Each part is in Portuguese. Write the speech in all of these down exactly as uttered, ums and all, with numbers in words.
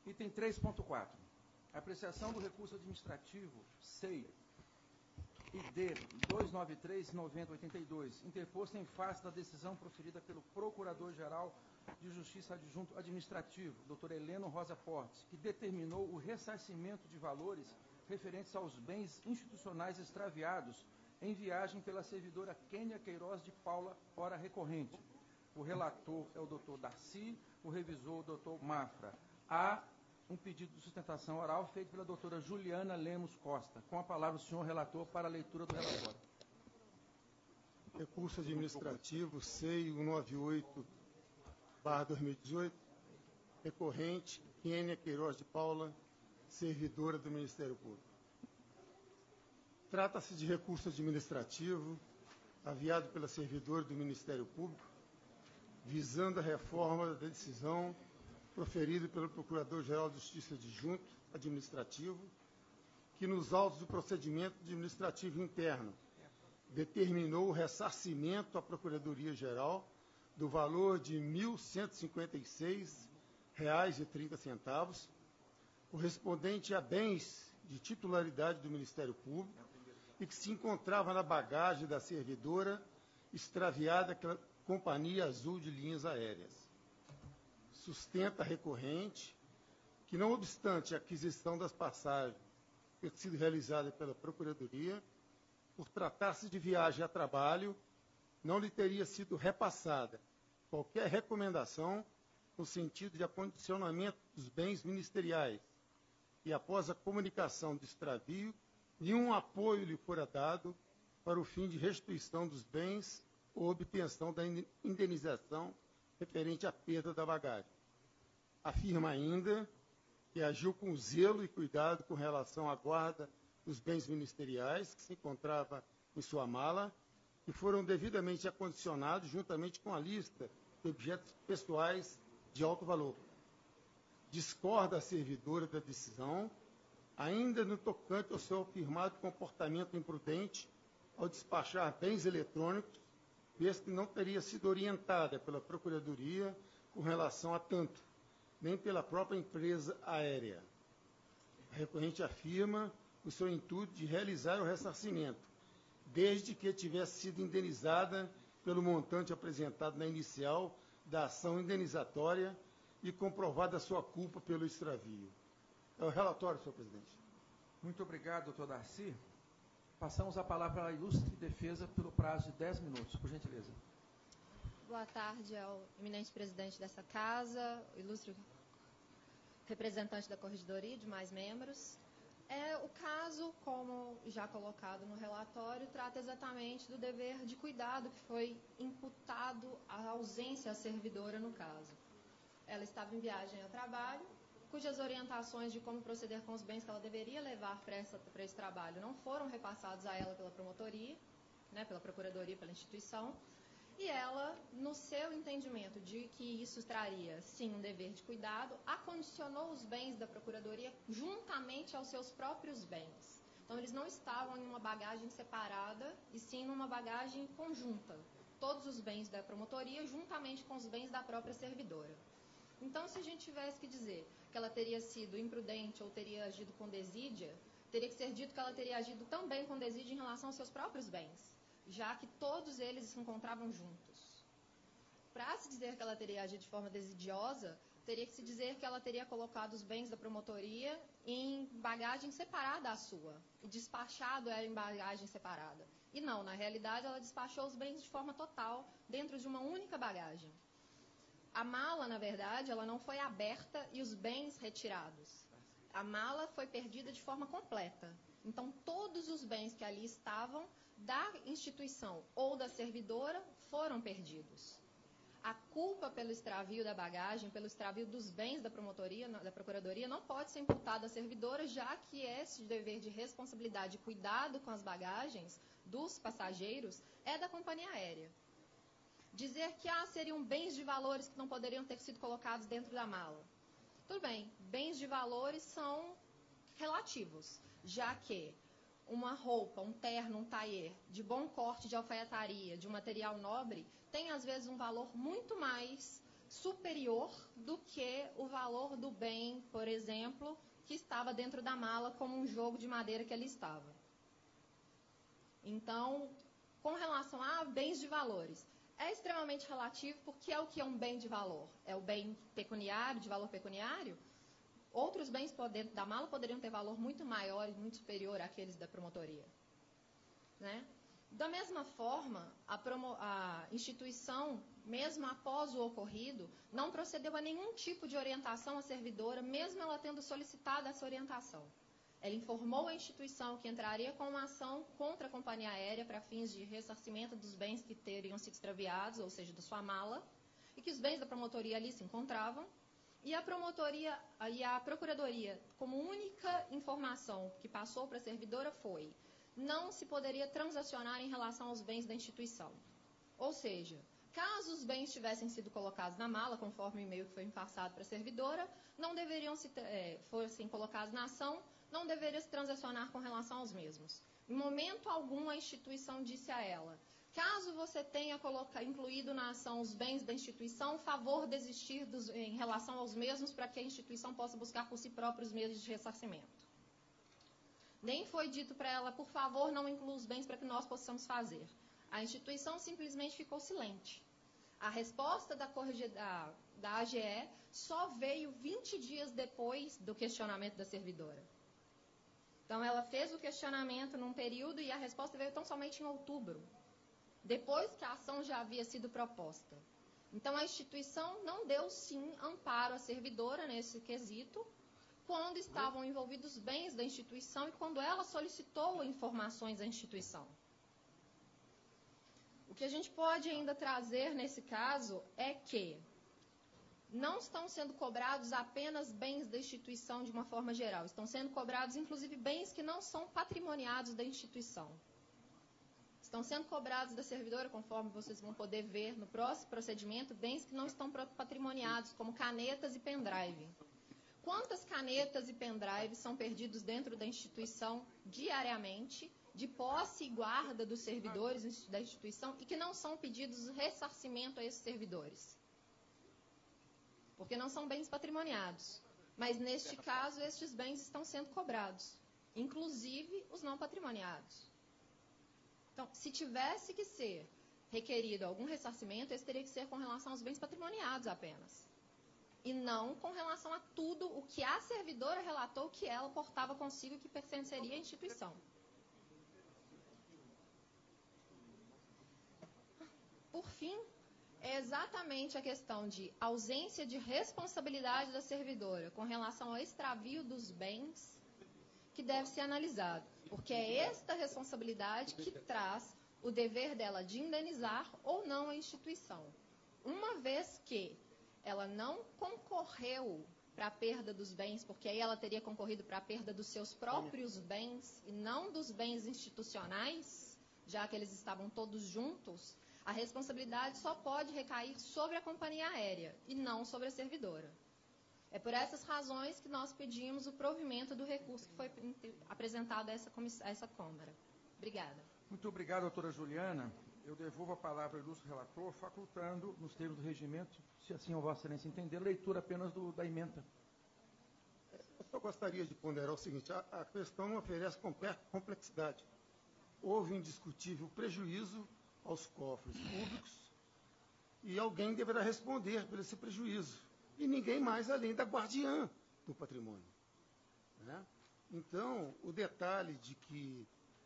Item três ponto quatro. Apreciação do recurso administrativo C E I I D duzentos e noventa e três, noventa, oitenta e dois, interposto em face da decisão proferida pelo Procurador-Geral de Justiça Adjunto Administrativo, doutor Heleno Rosa Portes, que determinou o ressarcimento de valores referentes aos bens institucionais extraviados em viagem pela servidora Kênia Queiroz de Paula, hora recorrente. O relator é o doutor Darcy, o revisor o doutor Mafra. Há um pedido de sustentação oral feito pela doutora Juliana Lemos Costa. Com a palavra o senhor relator para a leitura do relatório. Recurso administrativo C E I cento e noventa e oito barra dois mil e dezoito, recorrente Kênia Queiroz de Paula, servidora do Ministério Público. Trata-se de recurso administrativo aviado pela servidora do Ministério Público, visando a reforma da decisão proferida pelo Procurador-Geral de Justiça Adjunto Administrativo, que nos autos do procedimento administrativo interno determinou o ressarcimento à Procuradoria-Geral do valor de mil cento e cinquenta e seis reais e trinta centavos, correspondente a bens de titularidade do Ministério Público e que se encontrava na bagagem da servidora extraviada pela Companhia Azul de Linhas Aéreas. Sustenta a recorrente que, não obstante a aquisição das passagens ter sido realizada pela Procuradoria, por tratar-se de viagem a trabalho, não lhe teria sido repassada qualquer recomendação no sentido de acondicionamento dos bens ministeriais e, após a comunicação do extravio, nenhum apoio lhe fora dado para o fim de restituição dos bens ou obtenção da indenização referente à perda da bagagem. Afirma ainda que agiu com zelo e cuidado com relação à guarda dos bens ministeriais que se encontrava em sua mala e foram devidamente acondicionados juntamente com a lista de objetos pessoais de alto valor. Discorda a servidora da decisão, ainda no tocante ao seu afirmado comportamento imprudente ao despachar bens eletrônicos, vez que não teria sido orientada pela Procuradoria com relação a tanto, nem pela própria empresa aérea. A recorrente afirma o seu intuito de realizar o ressarcimento, desde que tivesse sido indenizada pelo montante apresentado na inicial da ação indenizatória e comprovada a sua culpa pelo extravio. É o relatório, senhor presidente. Muito obrigado, doutor Darcy. Passamos a palavra à ilustre defesa pelo prazo de dez minutos, por gentileza. Boa tarde ao eminente presidente dessa casa, ilustre representante da Corregedoria e demais membros. É, o caso, como já colocado no relatório, trata exatamente do dever de cuidado que foi imputado à ausência à servidora no caso. Ela estava em viagem a trabalho, cujas orientações de como proceder com os bens que ela deveria levar para, essa, para esse trabalho não foram repassados a ela pela promotoria, né, pela procuradoria, pela instituição, e ela, no seu entendimento de que isso traria, sim, um dever de cuidado, acondicionou os bens da procuradoria juntamente aos seus próprios bens. Então, eles não estavam em uma bagagem separada, e sim numa bagagem conjunta. Todos os bens da promotoria juntamente com os bens da própria servidora. Então, se a gente tivesse que dizer que ela teria sido imprudente ou teria agido com desídia, teria que ser dito que ela teria agido também com desídia em relação aos seus próprios bens, já que todos eles se encontravam juntos. Para se dizer que ela teria agido de forma desidiosa, teria que se dizer que ela teria colocado os bens da promotoria em bagagem separada à sua, e despachado ela em bagagem separada. E não, na realidade, ela despachou os bens de forma total, dentro de uma única bagagem. A mala, na verdade, ela não foi aberta e os bens retirados. A mala foi perdida de forma completa. Então, todos os bens que ali estavam da instituição ou da servidora foram perdidos. A culpa pelo extravio da bagagem, pelo extravio dos bens da promotoria, da procuradoria, não pode ser imputada à servidora, já que esse dever de responsabilidade e cuidado com as bagagens dos passageiros é da companhia aérea. Dizer que ah, seriam bens de valores que não poderiam ter sido colocados dentro da mala. Tudo bem, bens de valores são relativos, já que uma roupa, um terno, um taier de bom corte de alfaiataria, de um material nobre, tem às vezes um valor muito mais superior do que o valor do bem, por exemplo, que estava dentro da mala, como um jogo de madeira que ali estava. Então, com relação a bens de valores, é extremamente relativo, porque é o que é um bem de valor? É o bem pecuniário, de valor pecuniário? Outros bens dentro da mala poderiam ter valor muito maior e muito superior àqueles da promotoria, né? Da mesma forma, a, promo, a instituição, mesmo após o ocorrido, não procedeu a nenhum tipo de orientação à servidora, mesmo ela tendo solicitado essa orientação. Ela informou a instituição que entraria com uma ação contra a companhia aérea para fins de ressarcimento dos bens que teriam sido extraviados, ou seja, da sua mala, e que os bens da promotoria ali se encontravam. E a promotoria e a procuradoria, como única informação que passou para a servidora foi: não se poderia transacionar em relação aos bens da instituição. Ou seja, caso os bens tivessem sido colocados na mala, conforme o e-mail que foi passado para a servidora, não deveriam se é, fossem colocados na ação, não deveria se transacionar com relação aos mesmos. Em momento algum, a instituição disse a ela: caso você tenha coloca, incluído na ação os bens da instituição, favor desistir dos, em relação aos mesmos, para que a instituição possa buscar por si própria os meios de ressarcimento. Nem foi dito para ela: por favor, não inclua os bens para que nós possamos fazer. A instituição simplesmente ficou silente. A resposta da, da, da A G E só veio vinte dias depois do questionamento da servidora. Então, ela fez o questionamento num período e a resposta veio tão somente em outubro, depois que a ação já havia sido proposta. Então, a instituição não deu, sim, amparo à servidora nesse quesito, quando estavam envolvidos bens da instituição e quando ela solicitou informações à instituição. O que a gente pode ainda trazer nesse caso é que não estão sendo cobrados apenas bens da instituição de uma forma geral, estão sendo cobrados, inclusive, bens que não são patrimoniados da instituição. Estão sendo cobrados da servidora, conforme vocês vão poder ver no próximo procedimento, bens que não estão patrimoniados, como canetas e pendrive. Quantas canetas e pendrives são perdidos dentro da instituição diariamente, de posse e guarda dos servidores da instituição, e que não são pedidos ressarcimento a esses servidores? Porque não são bens patrimoniados. Mas, neste caso, estes bens estão sendo cobrados, inclusive os não patrimoniados. Então, se tivesse que ser requerido algum ressarcimento, esse teria que ser com relação aos bens patrimoniados apenas. E não com relação a tudo o que a servidora relatou que ela portava consigo que pertenceria à instituição. Por fim, é exatamente a questão de ausência de responsabilidade da servidora com relação ao extravio dos bens que deve ser analisado, porque é esta responsabilidade que traz o dever dela de indenizar ou não a instituição. Uma vez que ela não concorreu para a perda dos bens, porque aí ela teria concorrido para a perda dos seus próprios bens e não dos bens institucionais, já que eles estavam todos juntos, a responsabilidade só pode recair sobre a companhia aérea e não sobre a servidora. É por essas razões que nós pedimos o provimento do recurso que foi apresentado a essa, a essa Câmara. Obrigada. Muito obrigado, doutora Juliana. Eu devolvo a palavra ao ilustre relator, facultando, nos termos do regimento, se assim o Vossa Excelência entender, leitura apenas do, da ementa. Eu só gostaria de ponderar o seguinte: a, a questão não oferece complexidade. Houve indiscutível prejuízo aos cofres públicos e alguém deverá responder por esse prejuízo. E ninguém mais além da guardiã do patrimônio, né? Então, o detalhe de que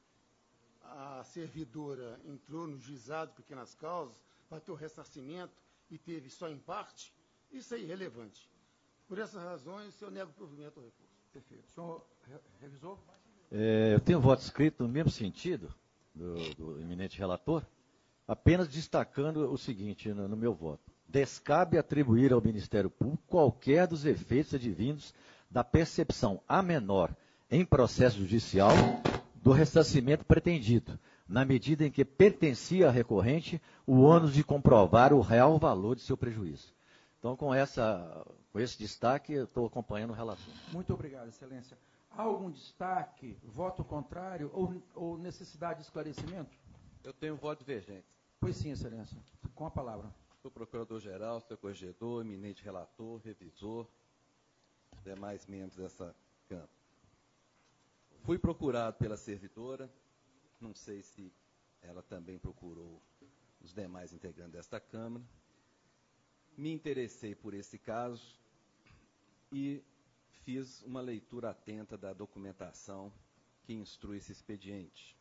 a servidora entrou no juizado de pequenas causas, vai ter o ressarcimento e teve só em parte, isso é irrelevante. Por essas razões, eu nego o provimento ao recurso. Perfeito. O senhor revisou? É, eu tenho voto escrito no mesmo sentido do, do eminente relator, apenas destacando o seguinte no, no meu voto. Descabe atribuir ao Ministério Público qualquer dos efeitos advindos da percepção a menor em processo judicial do ressarcimento pretendido, na medida em que pertencia à recorrente o ônus de comprovar o real valor de seu prejuízo. Então, com, essa, com esse destaque, eu estou acompanhando o relator. Muito obrigado, Excelência. Há algum destaque, voto contrário ou, ou necessidade de esclarecimento? Eu tenho voto divergente. Pois sim, Excelência. Com a palavra. Sou procurador-geral, sou corregedor, eminente relator, revisor, demais membros dessa Câmara. Fui procurado pela servidora, não sei se ela também procurou os demais integrantes desta Câmara. Me interessei por esse caso e fiz uma leitura atenta da documentação que instrui esse expediente.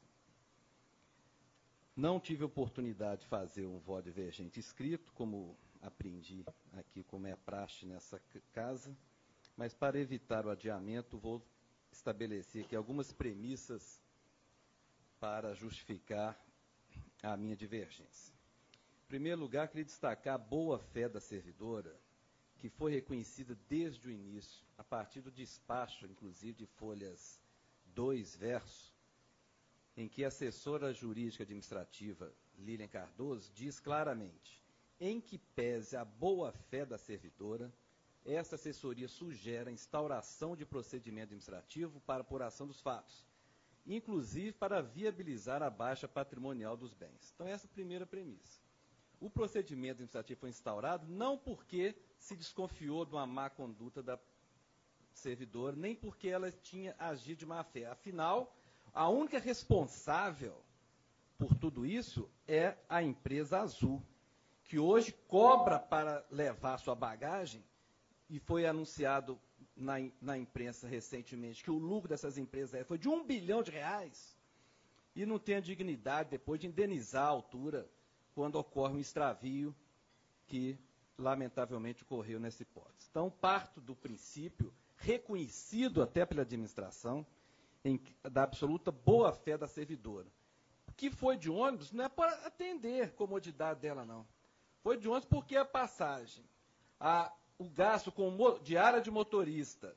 Não tive oportunidade de fazer um voto divergente escrito, como aprendi aqui, como é praxe nessa casa, mas para evitar o adiamento, vou estabelecer aqui algumas premissas para justificar a minha divergência. Em primeiro lugar, queria destacar a boa-fé da servidora, que foi reconhecida desde o início, a partir do despacho, inclusive, de folhas dois verso, em que a assessora jurídica administrativa, Lilian Cardoso, diz claramente, em que pese a boa-fé da servidora, esta assessoria sugere a instauração de procedimento administrativo para apuração dos fatos, inclusive para viabilizar a baixa patrimonial dos bens. Então, essa é a primeira premissa. O procedimento administrativo foi instaurado não porque se desconfiou de uma má conduta da servidora, nem porque ela tinha agido de má fé. Afinal, a única responsável por tudo isso é a empresa Azul, que hoje cobra para levar sua bagagem, e foi anunciado na, na imprensa recentemente que o lucro dessas empresas foi de um bilhão de reais, e não tem a dignidade depois de indenizar a altura quando ocorre um extravio que, lamentavelmente, ocorreu nessa hipótese. Então, parto do princípio, reconhecido até pela administração, em, da absoluta boa-fé da servidora. O que foi de ônibus não é para atender a comodidade dela, não. Foi de ônibus porque a passagem, a, o gasto com diária de motorista,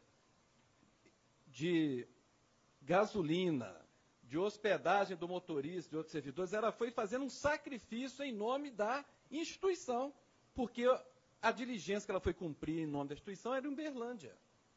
de gasolina, de hospedagem do motorista, de outros servidores, ela foi fazendo um sacrifício em nome da instituição, porque a diligência que ela foi cumprir em nome da instituição era em Uberlândia.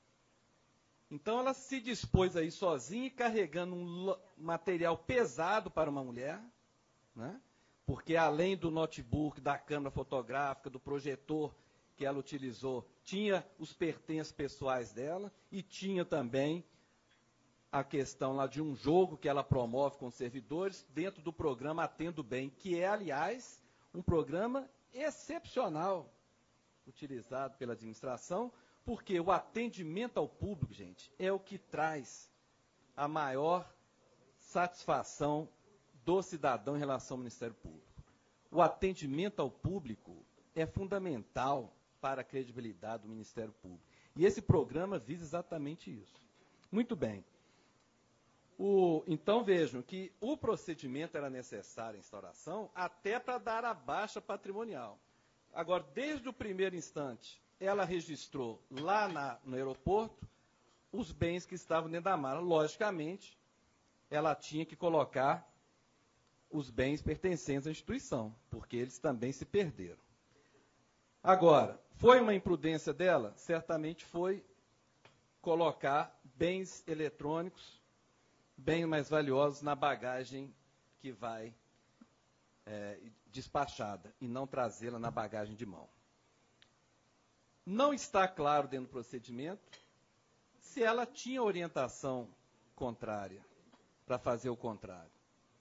Então, ela se dispôs a ir sozinha, carregando um material pesado para uma mulher, né? Porque além do notebook, da câmera fotográfica, do projetor que ela utilizou, tinha os pertences pessoais dela e tinha também a questão lá de um jogo que ela promove com os servidores dentro do programa Atendo Bem, que é, aliás, um programa excepcional utilizado pela administração, porque o atendimento ao público, gente, é o que traz a maior satisfação do cidadão em relação ao Ministério Público. O atendimento ao público é fundamental para a credibilidade do Ministério Público. E esse programa visa exatamente isso. Muito bem. O, então, vejam que o procedimento era necessário a instauração até para dar a baixa patrimonial. Agora, desde o primeiro instante, ela registrou lá na, no aeroporto os bens que estavam dentro da mala. Logicamente, ela tinha que colocar os bens pertencentes à instituição, porque eles também se perderam. Agora, foi uma imprudência dela? Certamente foi colocar bens eletrônicos, bens mais valiosos na bagagem que vai é, despachada, e não trazê-la na bagagem de mão. Não está claro dentro do procedimento se ela tinha orientação contrária para fazer o contrário.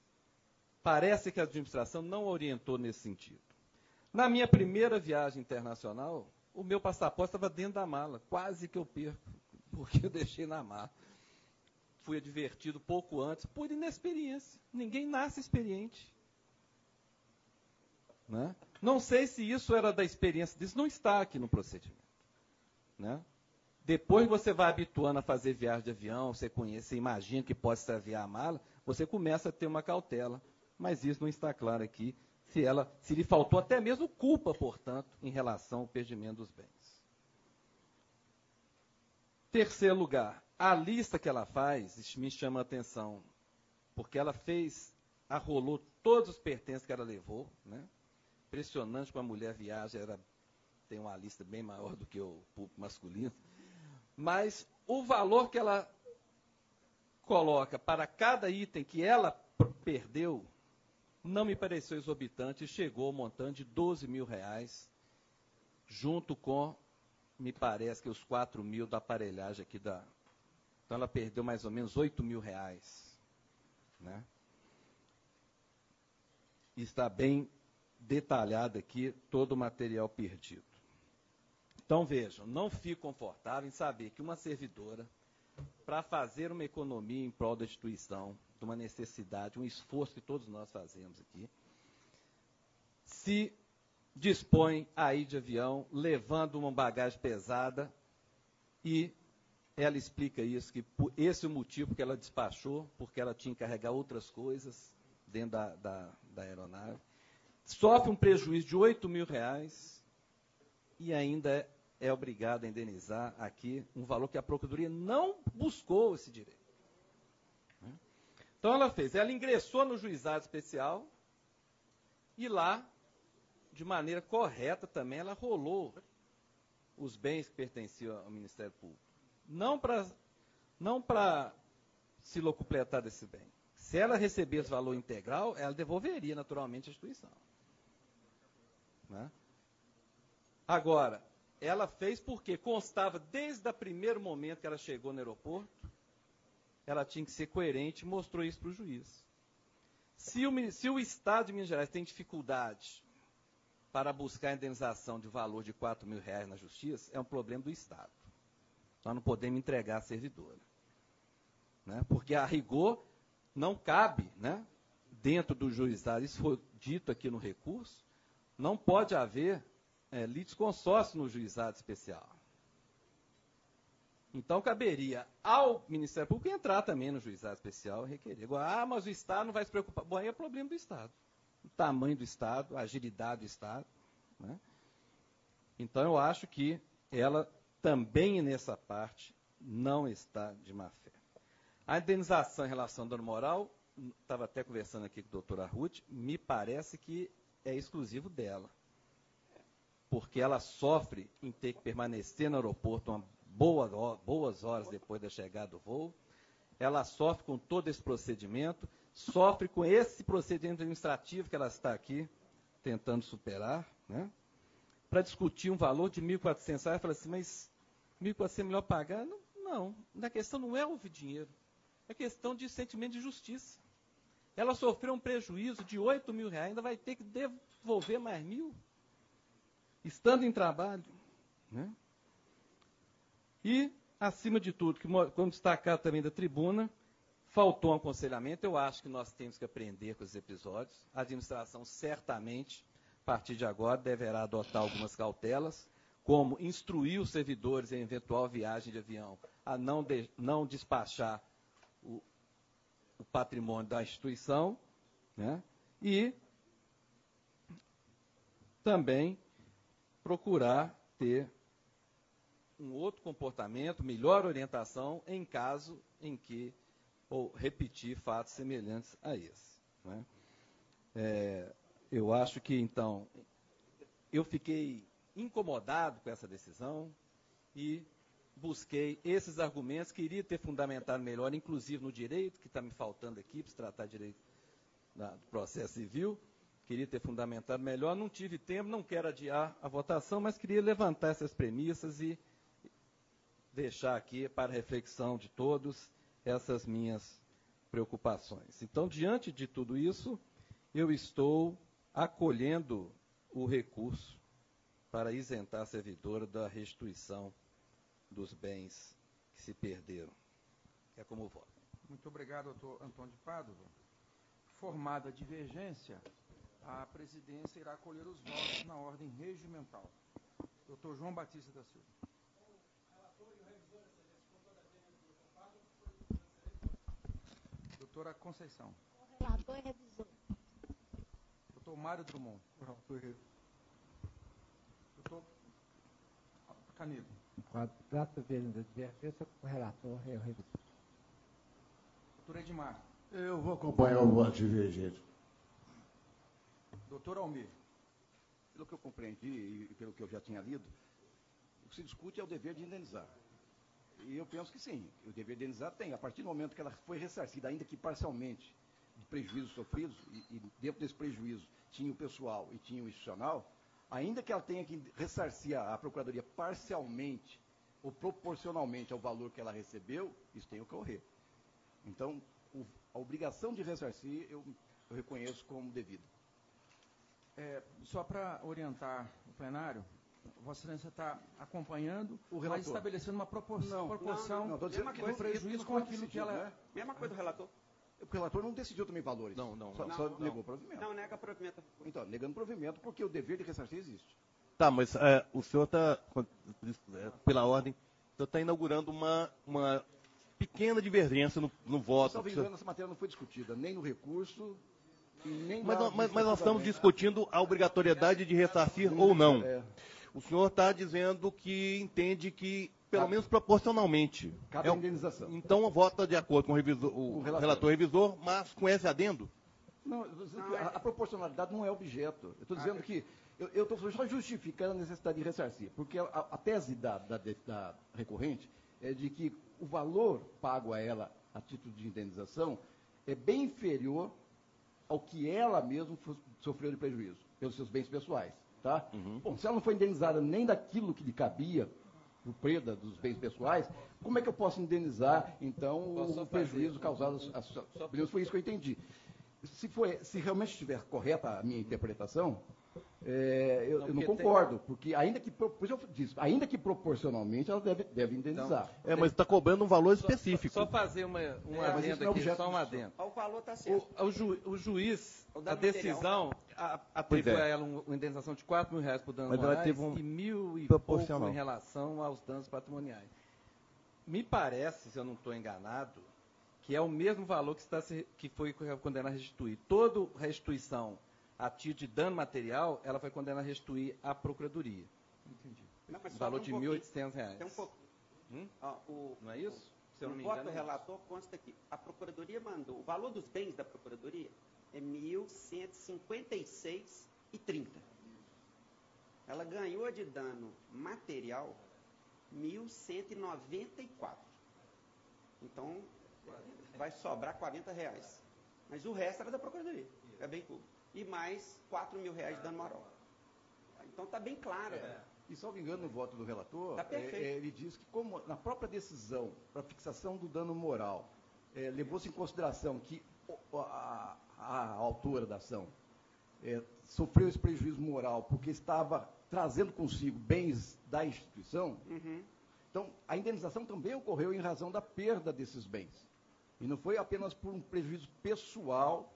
Parece que a administração não orientou nesse sentido. Na minha primeira viagem internacional, o meu passaporte estava dentro da mala, quase que eu perco, porque eu deixei na mala. Fui advertido pouco antes, por inexperiência. Ninguém nasce experiente. Né? Não sei se isso era da experiência disso, não está aqui no procedimento. Né? Depois você vai habituando a fazer viagem de avião, você conhece, você imagina que pode extraviar a mala, você começa a ter uma cautela, mas isso não está claro aqui, se, ela, se lhe faltou até mesmo culpa, portanto, em relação ao perdimento dos bens. Terceiro lugar, a lista que ela faz me chama a atenção, porque ela fez, arrolou todos os pertences que ela levou, né? Impressionante como a mulher viaja, era, tem uma lista bem maior do que o público masculino, mas o valor que ela coloca para cada item que ela perdeu não me pareceu exorbitante, chegou ao montante de doze mil reais, junto com, me parece que os quatro mil da aparelhagem aqui da... Então ela perdeu mais ou menos oito mil reais. Né? Está bem detalhado aqui todo o material perdido. Então, vejam, não fico confortável em saber que uma servidora, para fazer uma economia em prol da instituição, de uma necessidade, um esforço que todos nós fazemos aqui, se dispõe a ir de avião, levando uma bagagem pesada, e ela explica isso, que por esse é o motivo que ela despachou, porque ela tinha que carregar outras coisas dentro da, da, da aeronave, sofre um prejuízo de oito mil reais e ainda é, é obrigada a indenizar aqui um valor que a Procuradoria não buscou esse direito. Então ela fez, ela ingressou no juizado especial e lá, de maneira correta também, ela rolou os bens que pertenciam ao Ministério Público. Não para não para se locupletar desse bem. Se ela recebesse valor integral, ela devolveria naturalmente a instituição. Né? Agora, ela fez porque constava desde o primeiro momento que ela chegou no aeroporto, ela tinha que ser coerente e mostrou isso para o juiz. Se o, se o Estado de Minas Gerais tem dificuldade para buscar a indenização de valor de quatro mil reais na justiça, é um problema do Estado. Nós não podemos entregar a servidora. Né? Porque, a rigor, não cabe, né, dentro do juizado, isso foi dito aqui no recurso, não pode haver é, litisconsórcio no juizado especial. Então, caberia ao Ministério Público entrar também no juizado especial e requerer. Agora, ah, mas o Estado não vai se preocupar. Bom, aí é problema do Estado. O tamanho do Estado, a agilidade do Estado. Né? Então, eu acho que ela também nessa parte não está de má fé. A indenização em relação ao dano moral, estava até conversando aqui com a doutora Ruth, me parece que é exclusivo dela. Porque ela sofre em ter que permanecer no aeroporto uma boa, boas horas depois da chegada do voo, ela sofre com todo esse procedimento, sofre com esse procedimento administrativo que ela está aqui tentando superar, né? Para discutir um valor de mil e quatrocentos reais, fala assim, mas mil e quatrocentos é melhor pagar? Não, não, a questão não é o dinheiro, é questão de sentimento de justiça. Ela sofreu um prejuízo de oito mil reais, ainda vai ter que devolver mais mil, estando em trabalho. Né? E, acima de tudo, que, como destacar também da tribuna, faltou um aconselhamento, eu acho que nós temos que aprender com os episódios, a administração certamente, a partir de agora, deverá adotar algumas cautelas, como instruir os servidores em eventual viagem de avião a não, de, não despachar o, o patrimônio da instituição, né? E também procurar ter um outro comportamento, melhor orientação em caso em que, ou repetir fatos semelhantes a esse. Né? É, eu acho que, então, eu fiquei incomodado com essa decisão e busquei esses argumentos, queria ter fundamentado melhor, inclusive no direito, que está me faltando aqui, para se tratar de direito da, do processo civil, queria ter fundamentado melhor, não tive tempo, não quero adiar a votação, mas queria levantar essas premissas e deixar aqui para reflexão de todos essas minhas preocupações. Então, diante de tudo isso, eu estou acolhendo o recurso para isentar a servidora da restituição dos bens que se perderam. É como voto. Muito obrigado, doutor Antônio de Pádua. Formada a divergência, a presidência irá acolher os votos na ordem regimental. Doutor João Batista da Silva. Doutora Conceição. O relator e revisor. Doutor Mário Drummond. Doutor Canedo. Trata de advertência com o relator e o revisor. Doutor Edmar. Eu vou acompanhar o voto divergente. Doutor Almir. Pelo que eu compreendi e pelo que eu já tinha lido, o que se discute é o dever de indenizar. E eu penso que sim, o dever de indenizar tem. A partir do momento que ela foi ressarcida, ainda que parcialmente, prejuízos sofridos, e, e dentro desse prejuízo tinha o pessoal e tinha o institucional, ainda que ela tenha que ressarcir a, a Procuradoria parcialmente ou proporcionalmente ao valor que ela recebeu, isso tem que ocorrer. Então, o, a obrigação de ressarcir, eu, eu reconheço como devida. É, só para orientar o plenário, Vossa Excelência está acompanhando, O relator. mas estabelecendo uma proporção, Não, proporção não, não, tô dizendo do que prejuízo isso com foi aquilo que decidido, ela... né? Mesma coisa do relator. O relator não decidiu também valores. Não, não, Só, não. só Não, negou o provimento. Não, nega provimento. Então, negando provimento porque o dever de ressarcir existe. Tá, mas é, o senhor está, pela ordem, o senhor está inaugurando uma, uma pequena divergência no, no voto. Salvo engano, essa matéria não foi discutida, nem no recurso, e nem Mas, lá, mas, mas nós estamos efetivamente. discutindo a obrigatoriedade de ressarcir ou não. É, O senhor está dizendo que entende que, pelo Cabe. menos proporcionalmente. cabe é a o- indenização. Então vota de acordo com o, revisor, o O relator. relator revisor, mas com esse adendo. Não, eu tô dizendo Não, que é- a, a proporcionalidade não é objeto. Eu estou dizendo que eu estou só justificando a necessidade de ressarcir, porque a, a tese da, da, da recorrente é de que o valor pago a ela a título de indenização é bem inferior ao que ela mesma fo- sofreu de prejuízo pelos seus bens pessoais. Tá? Bom, se ela não foi indenizada nem daquilo que lhe cabia, por perda dos bens pessoais, como é que eu posso indenizar, então, Posso só o prejuízo fazer- causado? A, só, pelo menos foi isso que eu entendi. Se, foi, se realmente estiver correta a minha interpretação, é, eu, Não, eu não porque concordo, porque ainda que, pro- por isso eu disse, ainda que proporcionalmente ela deve, deve indenizar. É, mas está cobrando um valor Só- específico. Só fazer uma, um É, mas isso adendo não é aqui, objeto só um de adendo. O valor está certo. O, o, ju- o juiz, O a dano decisão, a- atribui Pois é. a ela um- uma indenização de quatro mil reais por danos Mas ela morais teve um e mil e proporcional. pouco em relação aos danos patrimoniais. Me parece, se eu não estou enganado, que é o mesmo valor que, está se, que foi condenado a restituir. Toda restituição a título de dano material, ela foi condenada a restituir à Procuradoria. Não, mas O valor sobra um de pouquinho. mil e oitocentos reais. Tem um pouco. Hum? Ó, o, Não é isso? Se eu não no me voto engano, do é isso. relator consta que a Procuradoria mandou, o valor dos bens da Procuradoria é mil cento e cinquenta e seis reais e trinta centavos. Ela ganhou de dano material mil cento e noventa e quatro reais. Então, vai sobrar quarenta reais. Mas o resto era da Procuradoria, é bem público. E mais quatro mil reais de dano moral. Então está bem claro. É. E, salvo engano, no voto do relator, Tá perfeito. é, é, ele diz que, como na própria decisão para fixação do dano moral, é, levou-se em consideração que o- a, a autora da ação é, sofreu esse prejuízo moral porque estava trazendo consigo bens da instituição, Uhum. então a indenização também ocorreu em razão da perda desses bens. E não foi apenas por um prejuízo pessoal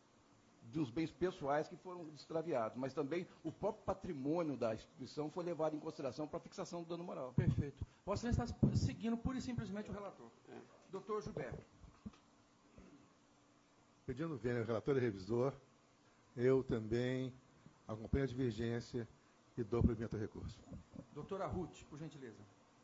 dos bens pessoais que foram extraviados, mas também o próprio patrimônio da instituição foi levado em consideração para a fixação do dano moral. Perfeito. Vossa Excelência está seguindo pura e simplesmente o relator. É. Doutor Gilberto. Pedindo vênia ao relator e revisor, eu também acompanho a divergência e dou provimento ao recurso. Doutora Ruth, por gentileza.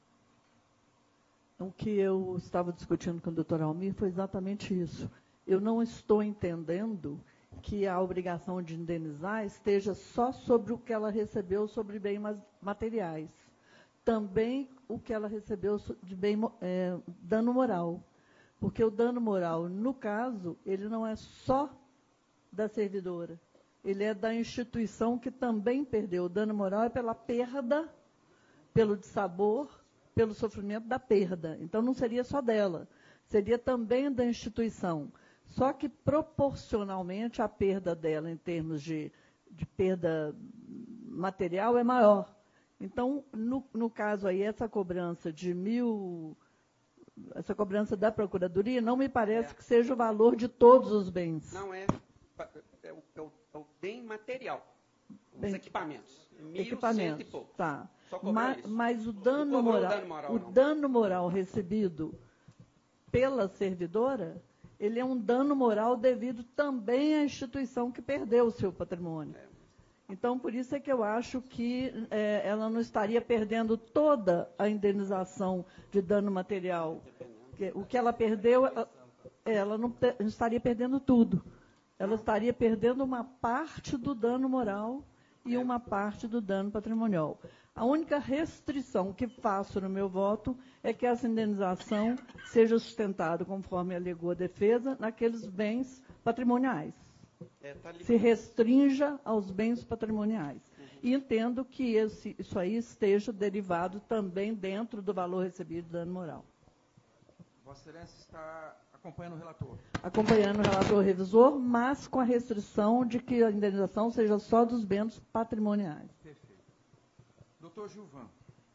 O que eu estava discutindo com o doutor Almir foi exatamente isso. Eu não estou entendendo que a obrigação de indenizar esteja só sobre o que ela recebeu sobre bens ma- materiais. Também o que ela recebeu so- de bem, mo- é, dano moral. Porque o dano moral, no caso, ele não é só da servidora. Ele é da instituição que também perdeu. O dano moral é pela perda, pelo dissabor, pelo sofrimento da perda. Então, não seria só dela, seria também da instituição. Só que, proporcionalmente, a perda dela, em termos de, de perda material, é maior. Então, no, no caso aí, essa cobrança de mil, essa cobrança da Procuradoria, não me parece É. que seja o valor de todos os bens. Não é, é, o, é o- é o bem material. Os Bem- equipamentos. Mil cento e Equipamentos, pouco. tá. Só cobrar Ma- isso. Mas o Não dano cobrou o moral, dano moral, o não. dano moral recebido pela servidora, ele é um dano moral devido também à instituição que perdeu o seu patrimônio. É. Então, por isso é que eu acho que eh, ela não estaria perdendo toda a indenização de dano material. Porque o que ela perdeu, ela, ela não, te- não estaria perdendo tudo. Ela estaria perdendo uma parte do dano moral e uma parte do dano patrimonial. A única restrição que faço no meu voto é que essa indenização seja sustentada, conforme alegou a defesa, naqueles bens patrimoniais. É, tá Se restrinja aos bens patrimoniais. Uhum. E entendo que esse, isso aí esteja derivado também dentro do valor recebido de dano moral. Vossa Excelência está acompanhando o relator. Acompanhando o relator revisor, mas com a restrição de que a indenização seja só dos bens patrimoniais. Perfeito. Doutor Gilvan.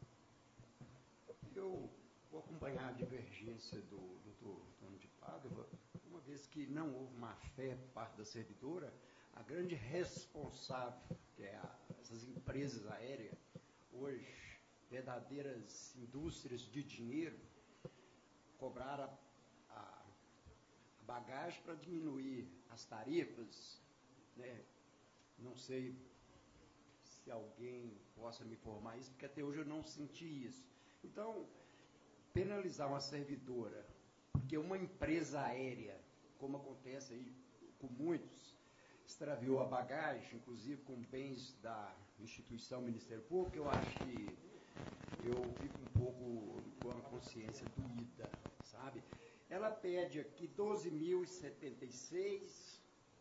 Eu vou acompanhar a divergência do doutor Antônio de Pádua, uma vez que não houve má fé por parte da servidora, a grande responsável, que é a, essas empresas aéreas, hoje, verdadeiras indústrias de dinheiro, cobraram a, a bagagem para diminuir as tarifas, né? Não sei se alguém possa me informar isso, porque até hoje eu não senti isso. Então, penalizar uma servidora, porque uma empresa aérea, como acontece aí com muitos, extraviou a bagagem, inclusive com bens da instituição Ministério Público, eu acho que eu fico um pouco com a consciência doída, sabe? Ela pede aqui doze mil e setenta e seis,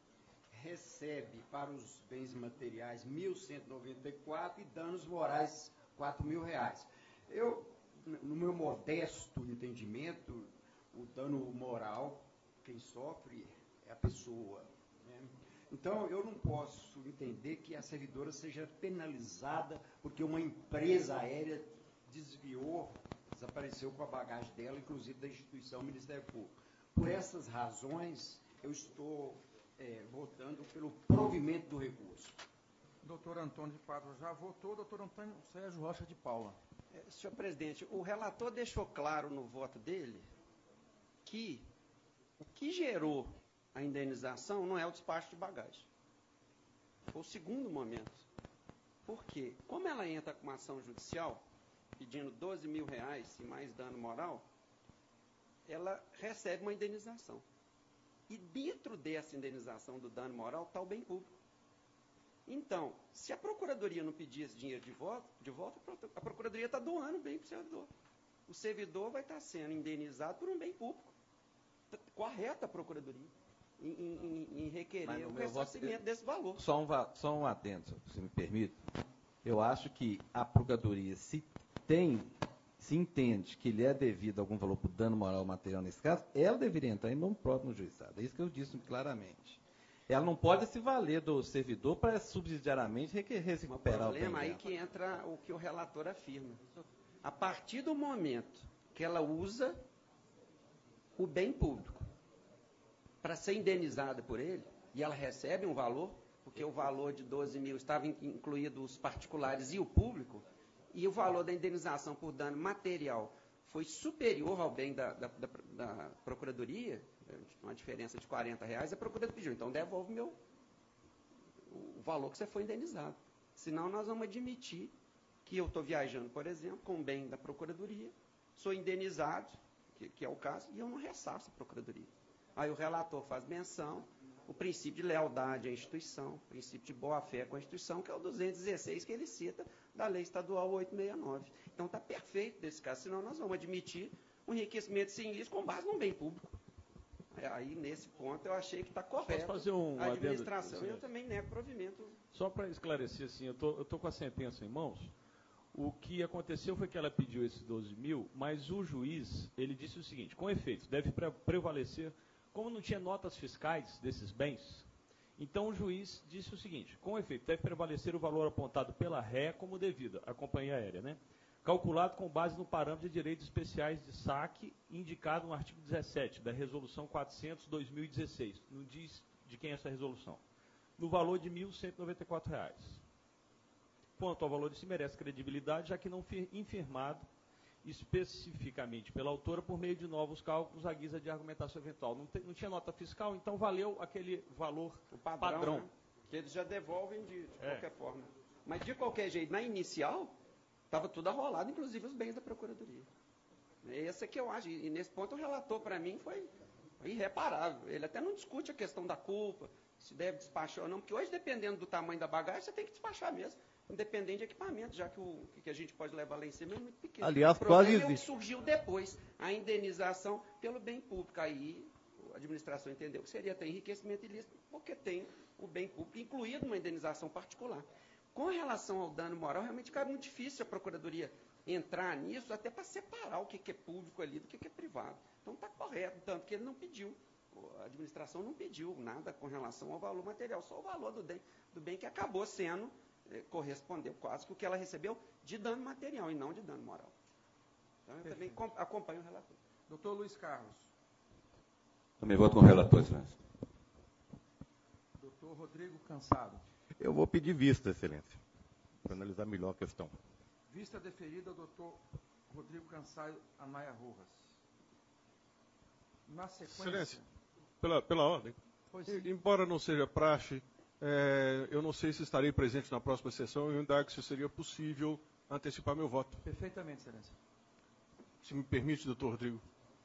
recebe para os bens materiais mil cento e noventa e quatro e danos morais quatro mil reais. Eu, no meu modesto entendimento, o dano moral, quem sofre é a pessoa, né? Então, eu não posso entender que a servidora seja penalizada porque uma empresa aérea desviou, desapareceu com a bagagem dela, inclusive da instituição Ministério Público. Por essas razões, eu estou é, votando pelo provimento do recurso. Doutor Antônio de Pádua já votou. Doutor Antônio Sérgio Rocha de Paula. É, senhor presidente, o relator deixou claro no voto dele que o que gerou a indenização não é o despacho de bagagem. Foi o segundo momento. Por quê? Como ela entra com uma ação judicial, pedindo doze mil reais e mais dano moral, ela recebe uma indenização. E dentro dessa indenização do dano moral está o bem público. Então, se a Procuradoria não pedir esse dinheiro de volta, de volta a Procuradoria está doando o bem para o servidor. O servidor vai estar sendo indenizado por um bem público. Correta a Procuradoria em, em, em requerer o ressarcimento voto, desse valor. Só um, só um adendo, se me permite. Eu acho que a Procuradoria, se tem, se entende que lhe é devido algum valor por dano moral ou material nesse caso, ela deveria entrar em nome próprio no juizado. É isso que eu disse claramente. Ela não pode se valer do servidor para subsidiariamente requerer recuperar o bem. O problema aí que entra o que o relator afirma. A partir do momento que ela usa o bem público para ser indenizada por ele, e ela recebe um valor, porque o valor de doze mil estava incluído os particulares e o público, e o valor da indenização por dano material foi superior ao bem da, da, da, da Procuradoria, uma diferença de quarenta reais, a Procuradoria pediu, então devolve meu, o valor que você foi indenizado. Senão nós vamos admitir que eu estou viajando, por exemplo, com o bem da Procuradoria, sou indenizado, que, que é o caso, e eu não ressarço a Procuradoria. Aí o relator faz menção, o princípio de lealdade à instituição, o princípio de boa-fé com a instituição, que é o duzentos e dezesseis que ele cita da Lei Estadual oitocentos e sessenta e nove. Então está perfeito nesse caso, senão nós vamos admitir um enriquecimento sem ilícito com base num bem público. Aí, nesse ponto, eu achei que está correto fazer um a administração adendo, e eu também nego provimento. Só para esclarecer, assim, eu tô, estou com a sentença em mãos. O que aconteceu foi que ela pediu esses doze mil, mas o juiz, ele disse o seguinte, com efeito, deve prevalecer, como não tinha notas fiscais desses bens, então o juiz disse o seguinte, com efeito, deve prevalecer o valor apontado pela ré como devido à companhia aérea, né? Calculado com base no parâmetro de direitos especiais de saque indicado no artigo dezessete da Resolução quatrocentos, dois mil e dezesseis. Não diz de quem é essa resolução. No valor de mil cento e noventa e quatro reais. Quanto ao valor, isso merece credibilidade, já que não foi infirmado especificamente pela autora por meio de novos cálculos à guisa de argumentação eventual. Não, te, não tinha nota fiscal, então valeu aquele valor o padrão, padrão. Né? Que eles já devolvem de, de é. qualquer forma. Mas, de qualquer jeito, na inicial, estava tudo arrolado, inclusive os bens da Procuradoria. Esse é que eu acho, e nesse ponto o relator, para mim, foi irreparável. Ele até não discute a questão da culpa, se deve despachar ou não, porque hoje, dependendo do tamanho da bagagem, você tem que despachar mesmo. independente de equipamento, já que o que a gente pode levar lá em cima é muito pequeno. Aliás, o problema quase é o que existe. surgiu depois, a indenização pelo bem público. Aí a administração entendeu que seria até enriquecimento ilícito, porque tem o bem público incluído numa indenização particular. Com relação ao dano moral, realmente fica muito difícil a Procuradoria entrar nisso, até para separar o que é público ali do que é privado. Então está correto, tanto que ele não pediu, a administração não pediu nada com relação ao valor material, só o valor do bem, do bem que acabou sendo, eh, correspondeu quase com o que ela recebeu de dano material e não de dano moral. Então eu Perfeito. também acompanho o relator. Doutor Luiz Carlos. Também voto com o relator, excelência. Doutor Rodrigo Cansado. Eu vou pedir vista, excelência, para analisar melhor a questão. Vista deferida ao doutor Rodrigo Cansado Amaya Rojas. Na sequência... Excelência, pela, pela ordem, Pois e- embora não seja praxe, é, eu não sei se estarei presente na próxima sessão e eu indago se seria possível antecipar meu voto. Perfeitamente, excelência. Se me permite, doutor Rodrigo.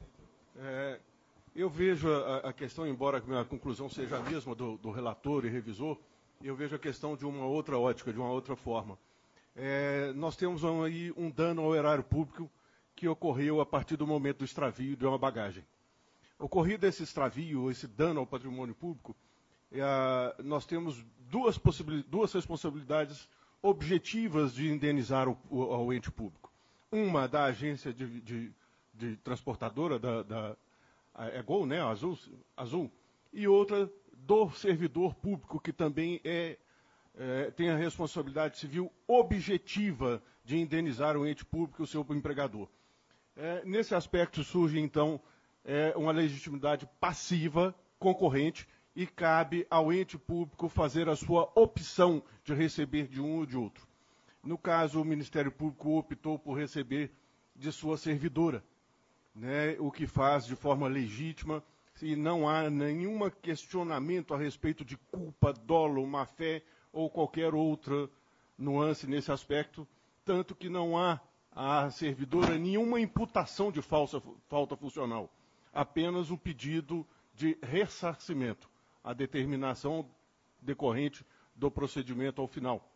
É, eu vejo a, a questão, embora a minha conclusão seja a mesma do, do relator e revisor, eu vejo a questão de uma outra ótica, de uma outra forma. É, nós temos um, aí um dano ao erário público que ocorreu a partir do momento do extravio de uma bagagem. Ocorrido esse extravio, esse dano ao patrimônio público, é, nós temos duas, duas responsabilidades objetivas de indenizar o, o, ao ente público. Uma da agência de, de, de transportadora, da, da é Gol, né, Azul, Azul, e outra do servidor público, que também é, é, tem a responsabilidade civil objetiva de indenizar o ente público e o seu empregador. É, nesse aspecto surge, então, é, uma legitimidade passiva, concorrente, e cabe ao ente público fazer a sua opção de receber de um ou de outro. No caso, o Ministério Público optou por receber de sua servidora, né, o que faz de forma legítima, e não há nenhum questionamento a respeito de culpa, dolo, má-fé ou qualquer outra nuance nesse aspecto, tanto que não há à servidora nenhuma imputação de falsa, falta funcional, apenas o pedido de ressarcimento, a determinação decorrente do procedimento ao final.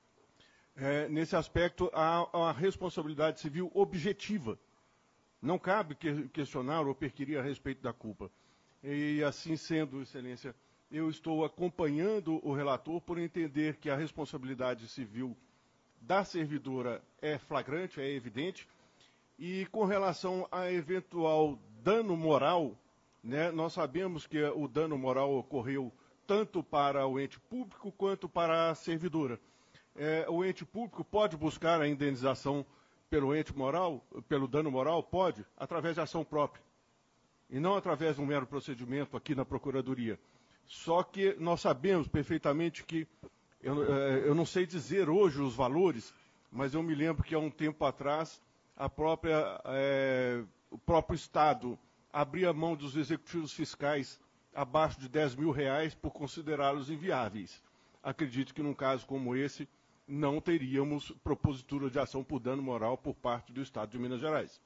É, nesse aspecto, há a responsabilidade civil objetiva. Não cabe que, questionar ou perquirir a respeito da culpa. E assim sendo, excelência, eu estou acompanhando o relator por entender que a responsabilidade civil da servidora é flagrante, é evidente, e com relação a eventual dano moral, né, nós sabemos que o dano moral ocorreu tanto para o ente público quanto para a servidora. É, o ente público pode buscar a indenização pelo ente moral, pelo dano moral? Pode, através de ação própria. E não através de um mero procedimento aqui na Procuradoria. Só que nós sabemos perfeitamente que, eu, eu não sei dizer hoje os valores, mas eu me lembro que há um tempo atrás, a própria, é, o próprio Estado abria mão dos executivos fiscais abaixo de dez mil reais por considerá-los inviáveis. Acredito que num caso como esse, não teríamos propositura de ação por dano moral por parte do Estado de Minas Gerais.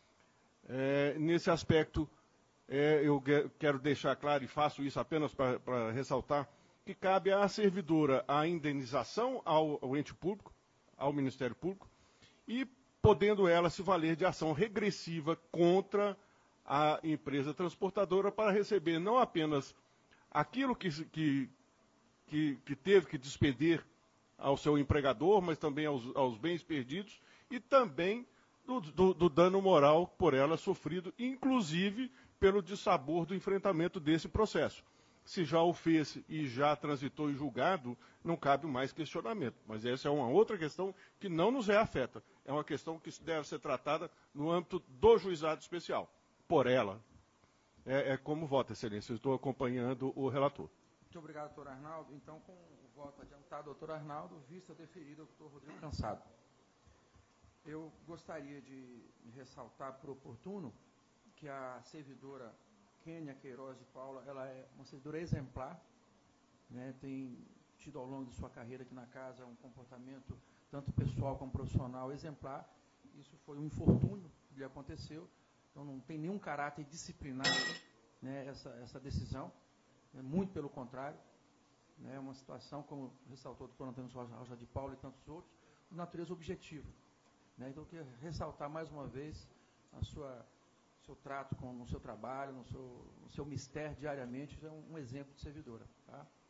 É, nesse aspecto, é, eu quero deixar claro, e faço isso apenas para ressaltar, que cabe à servidora a indenização ao, ao ente público, ao Ministério Público, e podendo ela se valer de ação regressiva contra a empresa transportadora para receber não apenas aquilo que, que, que, que teve que despender ao seu empregador, mas também aos, aos bens perdidos e também do, do, do dano moral por ela sofrido, inclusive pelo dissabor do enfrentamento desse processo. Se já o fez e já transitou em julgado, não cabe mais questionamento. Mas essa é uma outra questão que não nos afeta. É uma questão que deve ser tratada no âmbito do juizado especial, por ela. É, é como vota, excelência. Eu estou acompanhando o relator. Muito obrigado, doutor Arnaldo. Então, com o voto adiantado, doutor Arnaldo, vista deferida ao doutor Rodrigo Cansado. Eu gostaria de ressaltar por oportuno que a servidora Kênia Queiroz de Paula, ela é uma servidora exemplar, né, tem tido ao longo de sua carreira aqui na casa um comportamento, tanto pessoal como profissional, exemplar. Isso foi um infortúnio que lhe aconteceu, então não tem nenhum caráter disciplinar, né, essa, essa decisão, né, muito pelo contrário. né, uma situação, como ressaltou o doutor Antônio Rocha de Paula e tantos outros, de natureza objetiva. Né? Então, eu queria ressaltar mais uma vez a sua, seu trato com, no seu trabalho, no seu, no seu mistério diariamente, é um, um exemplo de servidora. Tá?